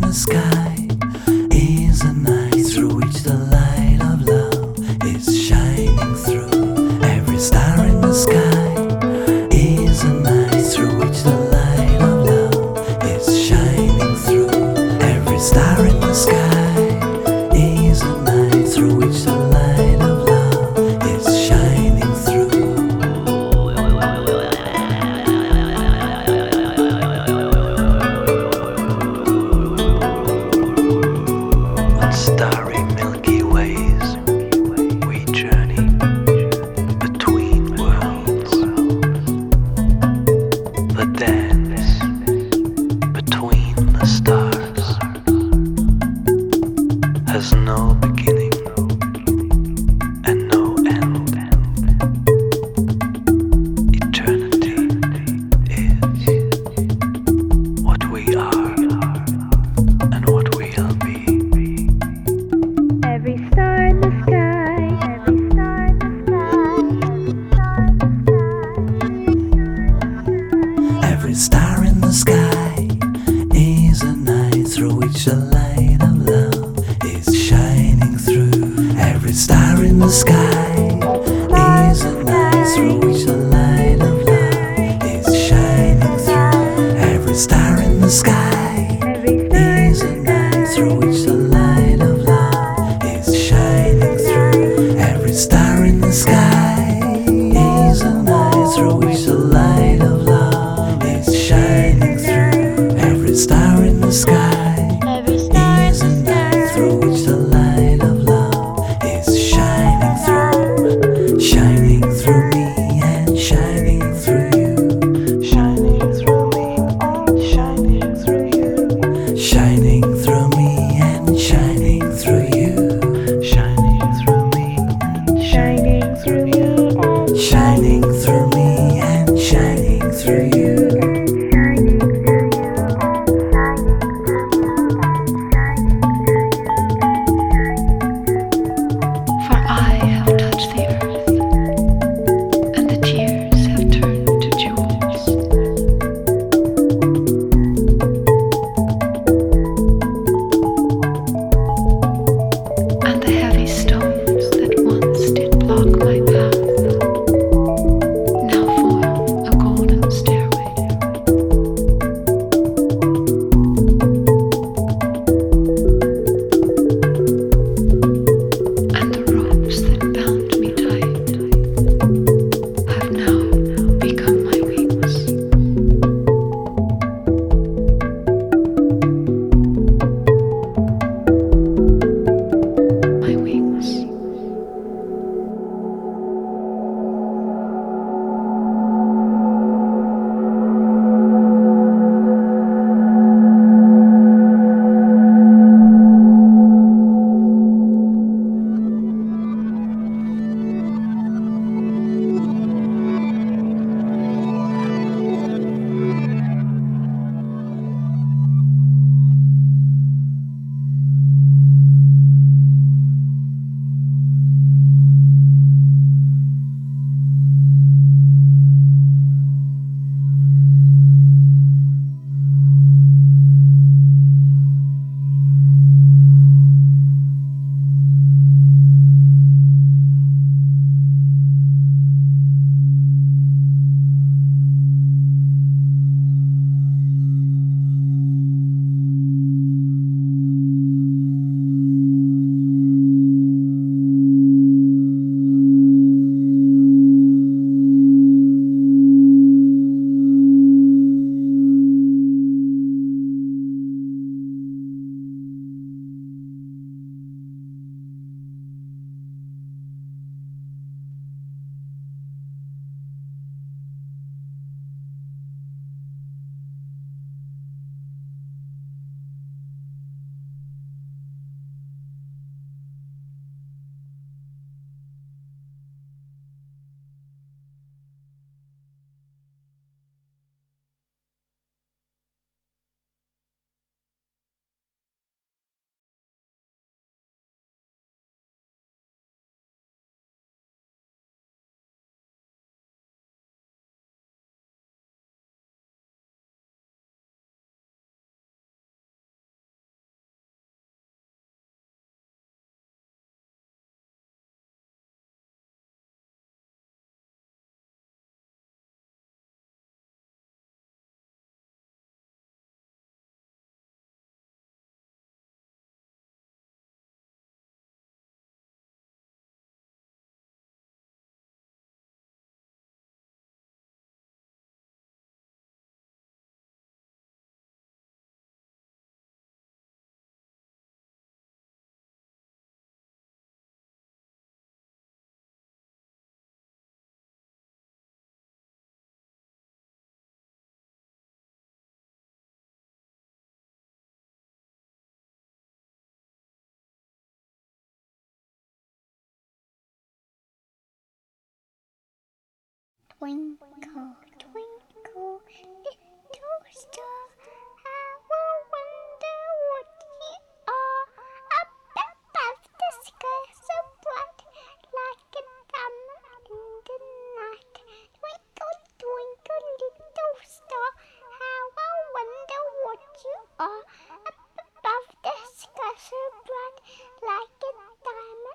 the sky is a night through which the light of love is shining through. Every star in the sky is a night through which the light of love is shining through. Every star in the sky is a night through which the light of love is shining through. On starry Milky Ways we journey between worlds. The dance between the stars has no beginning and no end. Eternity is what we are and what we'll be. Every star in the sky, every star in the sky. Every star in the sky is a night through which the light of love is shining through. Every star in the sky is a night through which the light of love is shining through. Every star in the sky is a night through which the light of love is shining through. Every star in the sky is a night through which the light of love is shining through. Every star in the sky is a night through which the light of love is shining through. Shining through me and shining through you. Shining through me and shining through you. Shining through me Twinkle, twinkle, little star, how I wonder what you are. Up above the sky, so bright, like a diamond in the night. Twinkle, twinkle, little star, how I wonder what you are. Up above the sky, so bright, like a diamond